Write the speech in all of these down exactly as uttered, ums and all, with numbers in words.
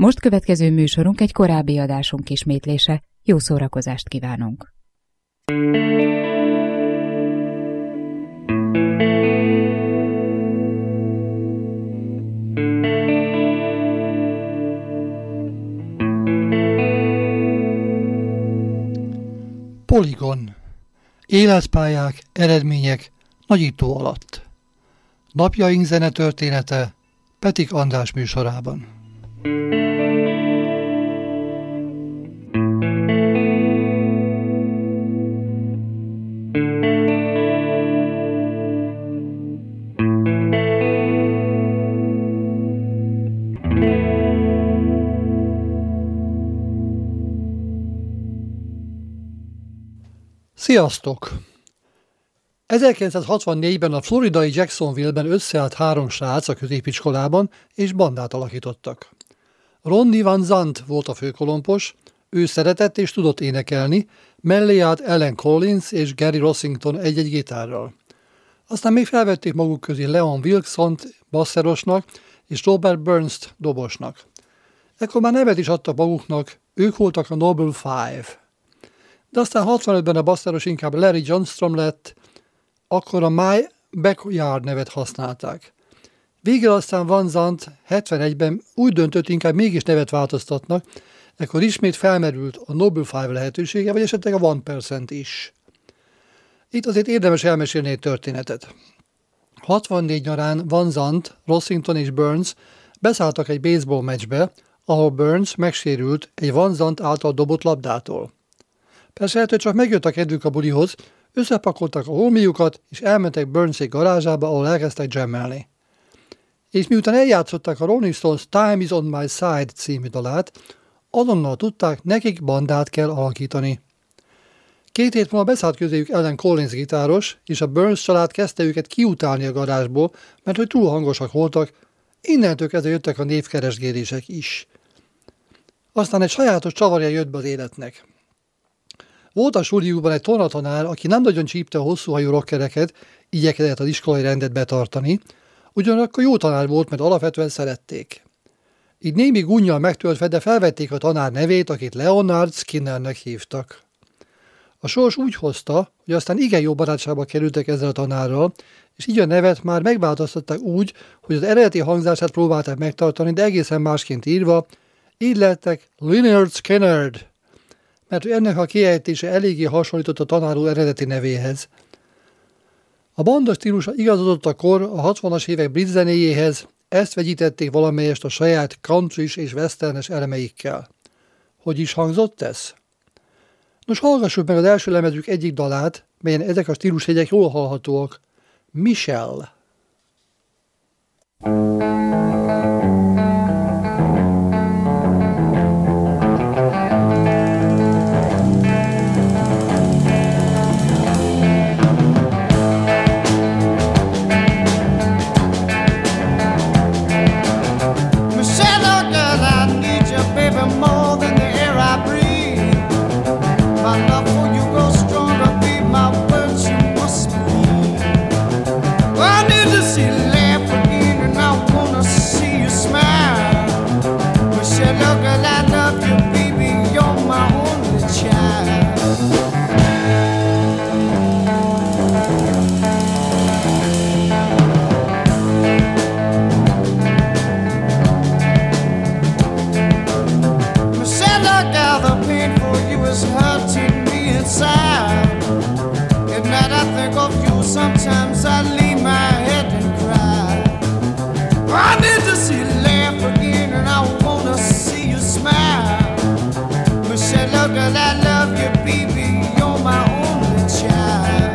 most következő műsorunk egy korábbi adásunk ismétlése. Jó szórakozást kívánunk! Polygon. Életpályák, eredmények nagyító alatt. Napjaink zenetörténete Petik András műsorában. Sziasztok! ezerkilencszázhatvannégyben a floridai Jacksonville-ben összeállt három srác a középiskolában, és bandát alakítottak. Ronnie Van Zant volt a főkolompos, ő szeretett és tudott énekelni, mellé állt Ellen Collins és Gary Rossington egy-egy gitárral. Aztán még felvették maguk közé Leon Wilkesont basszerosnak és Robert Burns-t dobosnak. Ekkor már nevet is adtak maguknak, ők voltak a Noble Five. De aztán hatvanötben a basszeros inkább Larry Johnstrom lett, akkor a My Backyard nevet használták. Végül aztán Van Zant hetvenegyben úgy döntött, inkább mégis nevet változtatnak, ekkor ismét felmerült a Noble Five lehetősége, vagy esetleg a One Percent is. Itt azért érdemes elmesélni egy történetet. hatvannégy nyarán Van Zant, Rossington és Burns beszálltak egy baseball meccsbe, ahol Burns megsérült egy Van Zant által dobott labdától. Persze ettől csak megjött a kedvük a bulihoz, összepakoltak a holmiukat, és elmentek Burnsék garázsába, ahol elkezdtek jammelni. És miután eljátszották a Rolling Stones Time is on my side című dalát, azonnal tudták, nekik bandát kell alakítani. Két hét múlva beszállt közéjük Ellen Collins gitáros, és a Burns család kezdte őket kiutálni a garázsból, mert hogy túl hangosak voltak, innentől kezdve jöttek a névkeresgélések is. Aztán egy sajátos csavarja jött be az életnek. Volt a suliukban egy tornatanár, aki nem nagyon csípte a hosszúhajú rockereket, igyekezett az iskolai rendet betartani, ugyanakkor jó tanár volt, mert alapvetően szerették. Így némi gunnyal megtöltve, de felvették a tanár nevét, akit Leonard Skinnernek hívtak. A sors úgy hozta, hogy aztán igen jó barátságba kerültek ezzel a tanárral, és így a nevet már megváltoztatták úgy, hogy az eredeti hangzását próbálták megtartani, de egészen másként írva, így lettek Lynyrd Skynyrd, mert ennek a kiejtése eléggé hasonlított a tanár úr eredeti nevéhez. A banda stílusa igazodott a kor a hatvanas évek brit zenéjéhez, ezt vegyítették valamelyest a saját countrys és westernes elemeikkel. Hogy is hangzott ez? Nos, hallgassuk meg az első lemezük egyik dalát, melyen ezek a stílusjegyek jól hallhatóak. Michelle. Sometimes I lay my head and cry. I need to see you laugh again, and I wanna see you smile. Michelle, look, I love you, baby. You're my only child.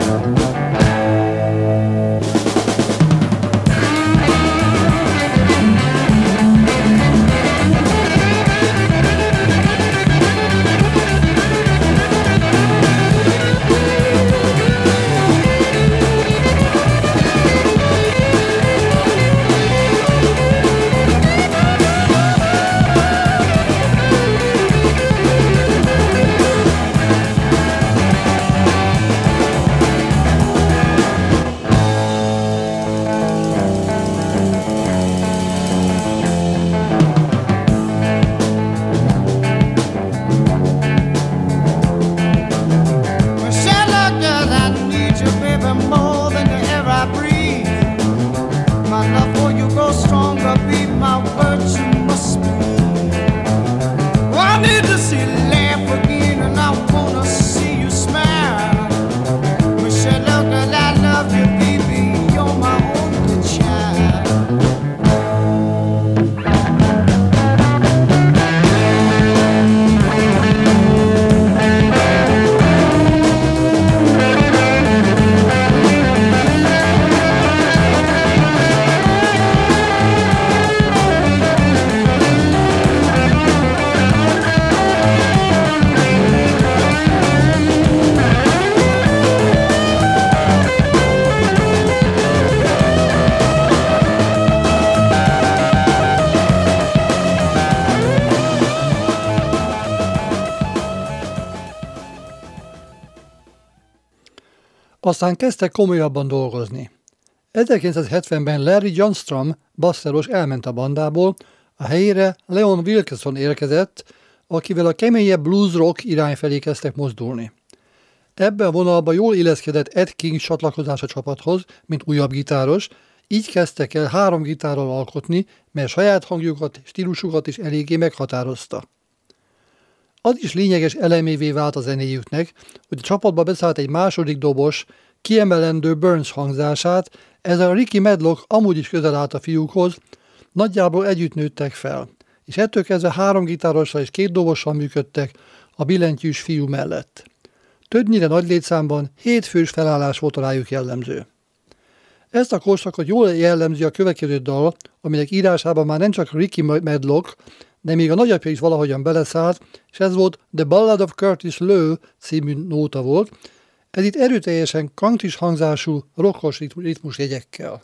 Aztán kezdtek komolyabban dolgozni. ezerkilencszázhetvenben Larry Johnstrom basszeros elment a bandából, a helyére Leon Wilkeson érkezett, akivel a keményebb blues rock irány felé kezdtek mozdulni. Ebben a vonalban jól illeszkedett Ed King csatlakozás a csapathoz, mint újabb gitáros, így kezdtek el három gitárral alkotni, mert saját hangjukat, stílusukat is eléggé meghatározta. Az is lényeges elemévé vált a zenéjüknek, hogy a csapatba beszállt egy második dobos, kiemelendő Burns hangzását, ezzel a Ricky Medlock amúgy is közel állt a fiúkhoz, nagyjából együtt nőttek fel, és ettől kezdve három gitárossal és két dobossal működtek a billentyűs fiú mellett. Többnyire nagy létszámban hét fős felállás volt rájuk jellemző. Ezt a korszakot jól jellemzi a következő dal, aminek írásában már nem csak Ricky Medlock, de még a nagyapja is valahogyan beleszállt, és ez volt The Ballad of Curtis Loew című nóta volt. Ez itt erőteljesen country-s hangzású, rockos ritmus jegyekkel.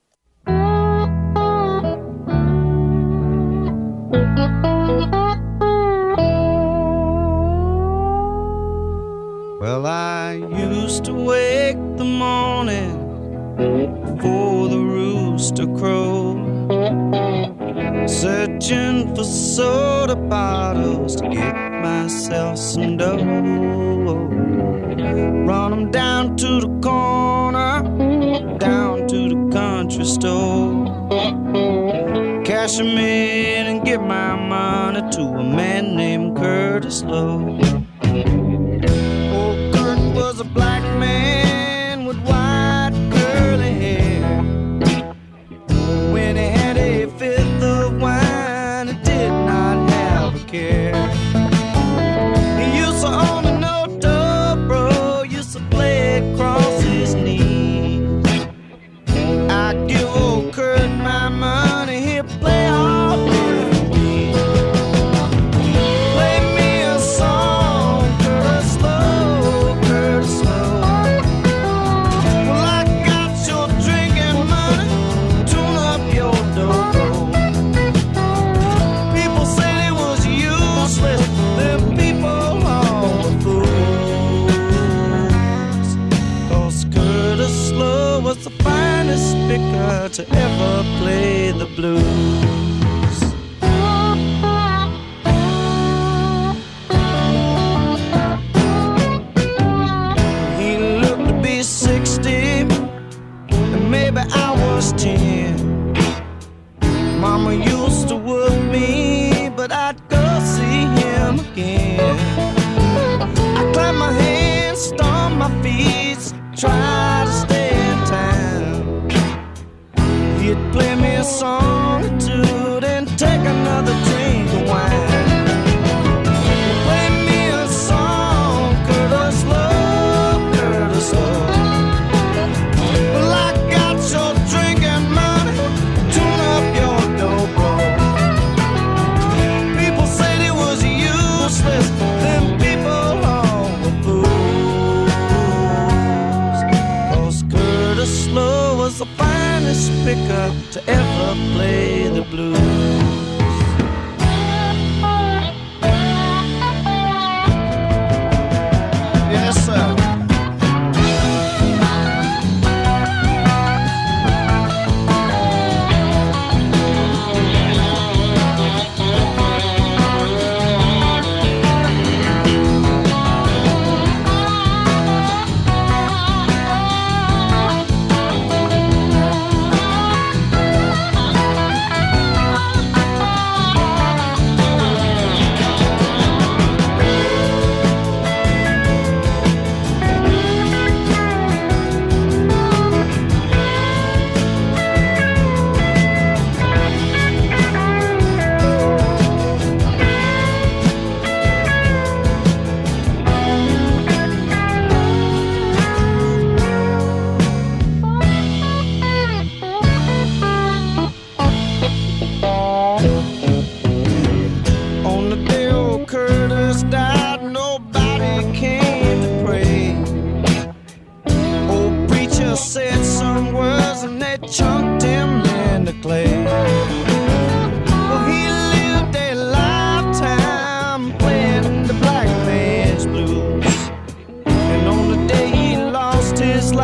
Well, I used to wake the morning before the rooster crowed, searching for soda bottles to get myself some dough. Run 'em down to the corner, down to the country store, cash 'em in and give my money to a man named Curtis Loew. Oh, Curtis was a black man with white curly hair. When he had a fifth of wine, he did not have a care. He used to own a no-dobro, used to play across his knees. I'd give old Kurt my money, he'd play all day for me. Play me a song, Curtis Loew, Curtis Loew. Well, I got your drinking money, tune up your dobro. People said it was useless, them people all were fools. 'Cause Curtis Loew was the finest picker to ever play the blues. He looked to be sixty, and maybe I was ten. Mama used to work me, but I'd go see him again. I clap my hands, stomp my feet, try to stay in town. He'd play me a song or two, then take another drink of wine. Play me a song, Curtis Loew, Curtis Loew. Well, I got your drinking money, tune up your dobro. People said it was useless, them people all were fools. 'Cause Curtis Loew was the finest picker to ever play the blues. Yes, sir. On the day old Curtis died, nobody came to pray. Old preacher said some words and they chunked him in the clay. Well, he lived a lifetime playing the black man's blues. And on the day he lost his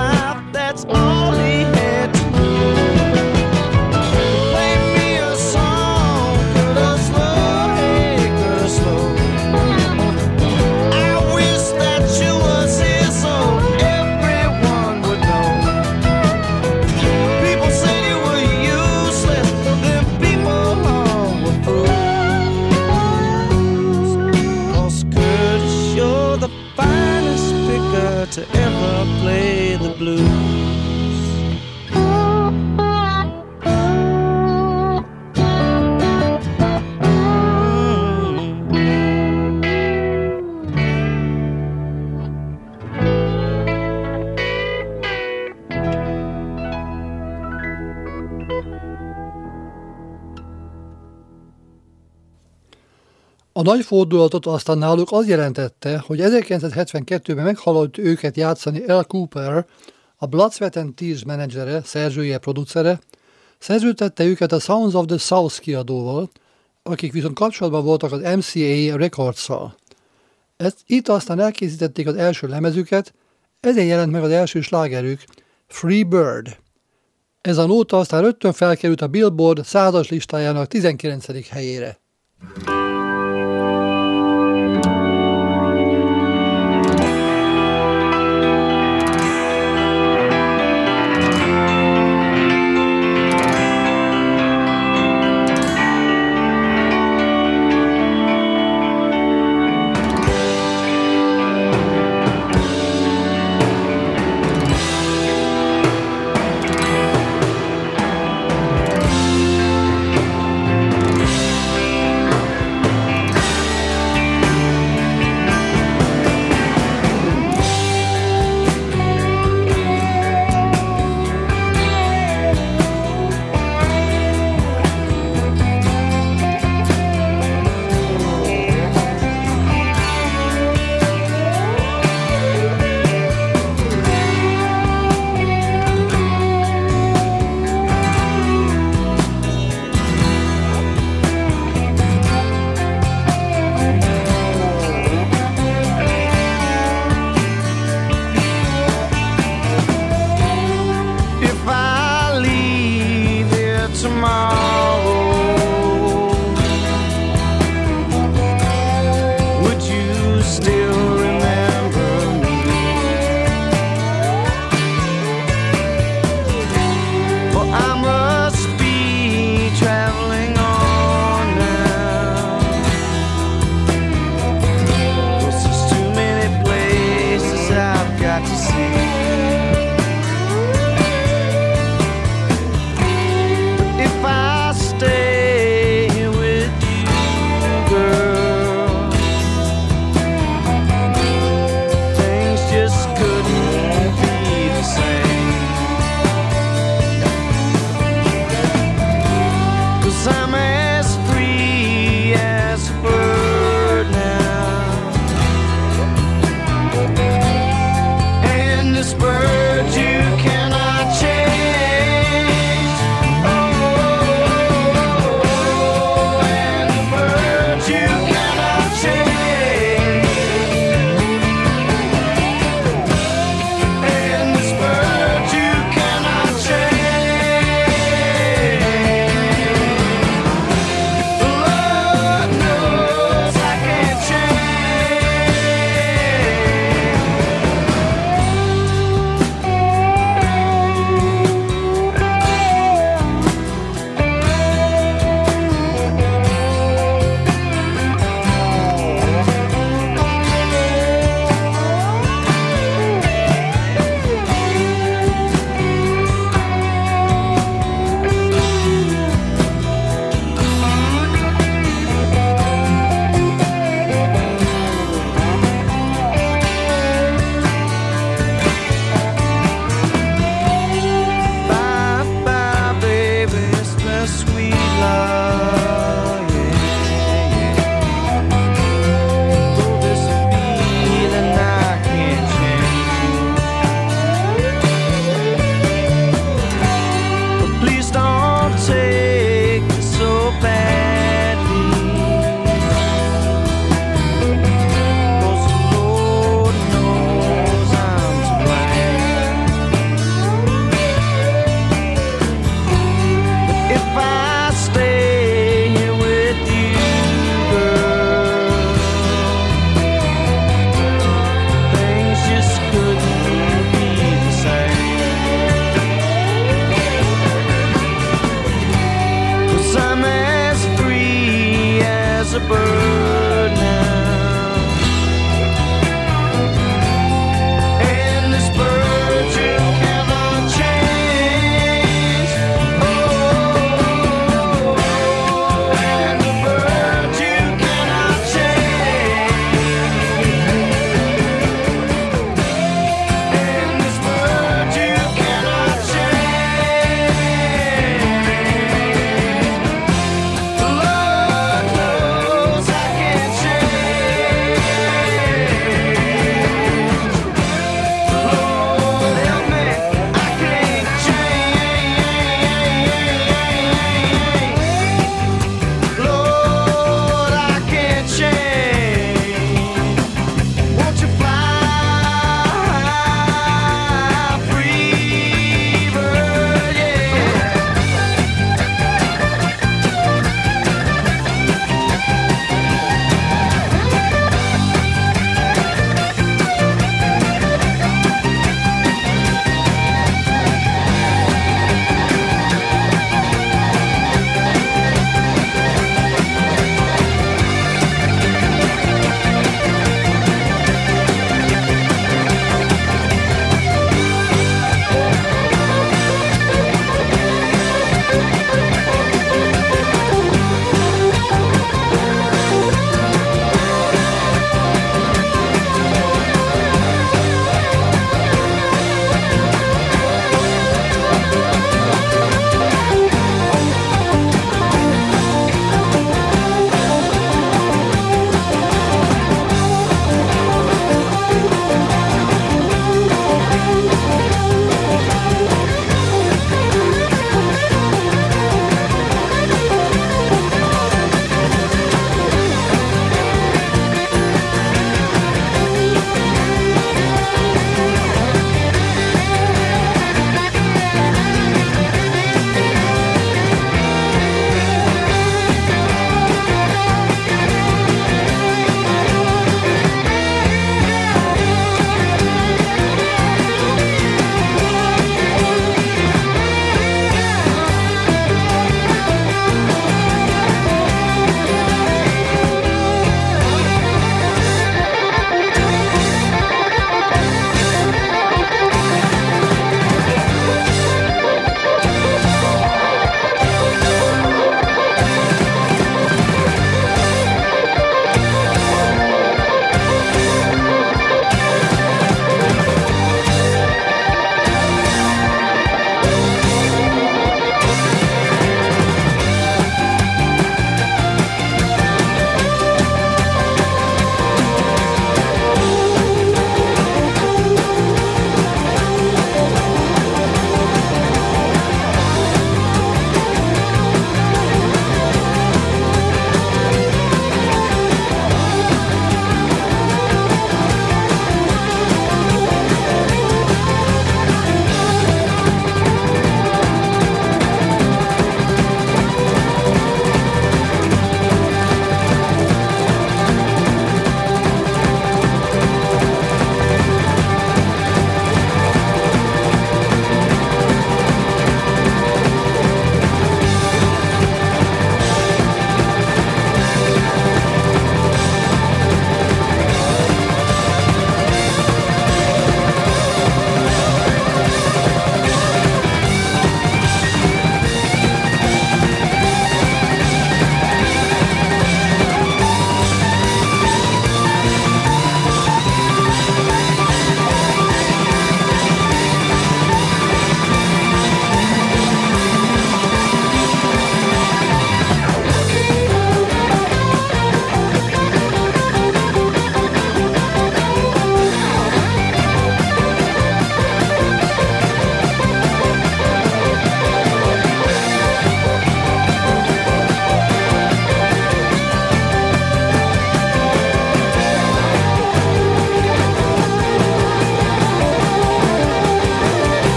A nagy fordulatot aztán náluk az jelentette, hogy ezerkilencszázhetvenkettőben meghallott őket játszani Al Cooper, a Blood, Sweat and Tears menedzsere, szerzője, producere, szerződtette őket a Sounds of the South kiadóval, akik viszont kapcsolatban voltak az em cé á Records-szal. Ezt, itt aztán elkészítették az első lemezüket, ezen jelent meg az első slágerük, Free Bird. Ez a nóta aztán rögtön felkerült a Billboard százas listájának tizenkilencedik helyére.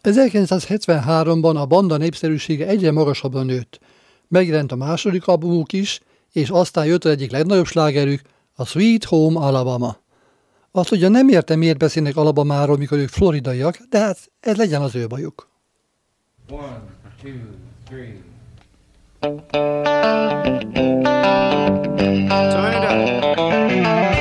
ezerkilencszázhetvenháromban a banda népszerűsége egyre magasabbra nőtt. Megjelent a második albumuk is, és aztán jött az egyik legnagyobb slágerük, a Sweet Home Alabama. Azt ugye nem értem, miért beszélnek Alabamáról, mikor ők floridaiak, de hát ez legyen az ő bajuk. One, two, three. Turn it up.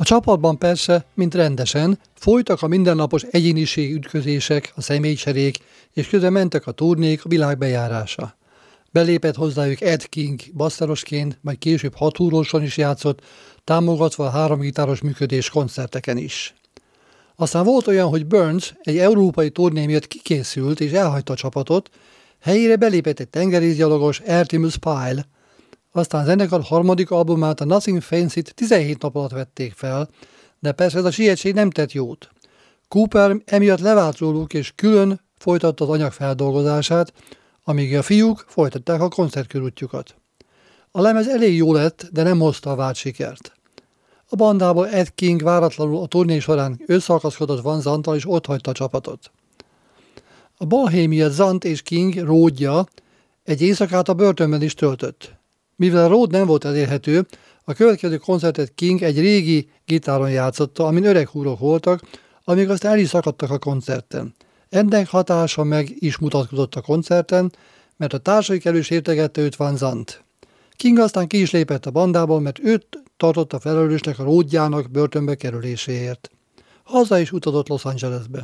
csapatban persze, mint rendesen, folytak a mindennapos egyéniség ütközések, a személycserék, és közben mentek a turnék, a világ bejárása. Belépett hozzájuk Ed King basszerosként, majd később hatúróson is játszott, támogatva a háromgitáros működés koncerteken is. Aztán volt olyan, hogy Burns egy európai turné miatt kikészült és elhagyta a csapatot, helyére belépett egy tengerészgyalogos, Artemus Pyle. Aztán a zenekar harmadik albumát, a Nothing Fancy-t tizenhét nap alatt vették fel, de persze ez a sietség nem tett jót. Cooper emiatt levált róluk és külön folytatta az anyag feldolgozását, amíg a fiúk folytatták a koncertkörútjukat. A lemez elég jó lett, de nem hozta a várt sikert. A bandából Ed King váratlanul a turné során összeakaszkodott Van Zanttal és otthagyta a csapatot. A balhé miatt Zant és King ródja egy éjszakát a börtönben is töltött. Mivel a ród nem volt elérhető, a következő koncertet King egy régi gitáron játszotta, amin öreg húrok voltak, amíg aztán el is szakadtak a koncerten. Ennek hatása meg is mutatkozott a koncerten, mert a társaik elő sértegette őt Van Zant. King aztán ki is lépett a bandából, mert őt tartotta felelősnek a ródjának börtönbe kerüléséért. Haza is utazott Los Angelesbe.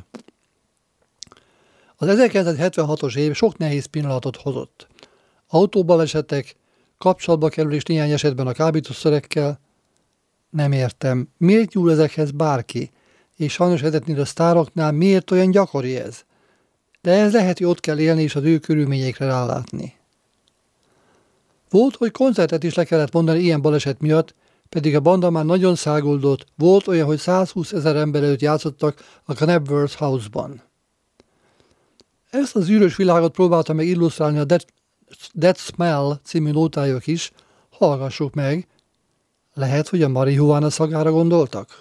Az ezerkilencszázhetvenhatos év sok nehéz pillanatot hozott. Autóbalesetek, kapcsolatba kerülés néhány esetben a kábítószerekkel. Nem értem, miért nyúl ezekhez bárki, és sajnos ezeknél a sztároknál miért olyan gyakori ez? De ez lehet, hogy ott kell élni és az ő körülményekre rálátni. Volt, hogy koncertet is le kellett mondani ilyen baleset miatt, pedig a banda már nagyon száguldott, volt olyan, hogy százhúsz ezer ember előtt játszottak a Knebworth House-ban. Ezt az űrös világot próbálta meg illusztrálni a Dead, Dead Smell című nótájuk is, hallgassuk meg, lehet, hogy a marihuána szagára gondoltak?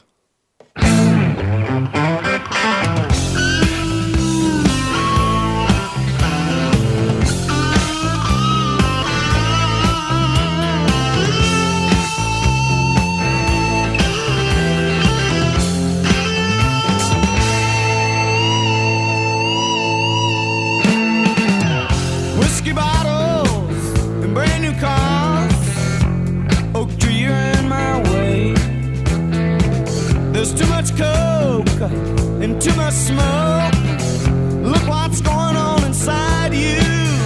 Too much coke and too much smoke. Look what's going on inside you.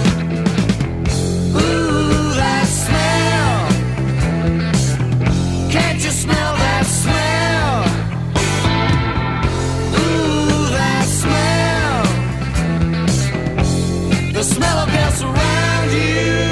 Ooh, that smell. Can't you smell that smell? Ooh, that smell. The smell of death around you.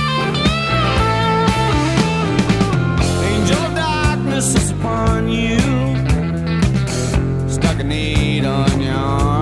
Is upon you.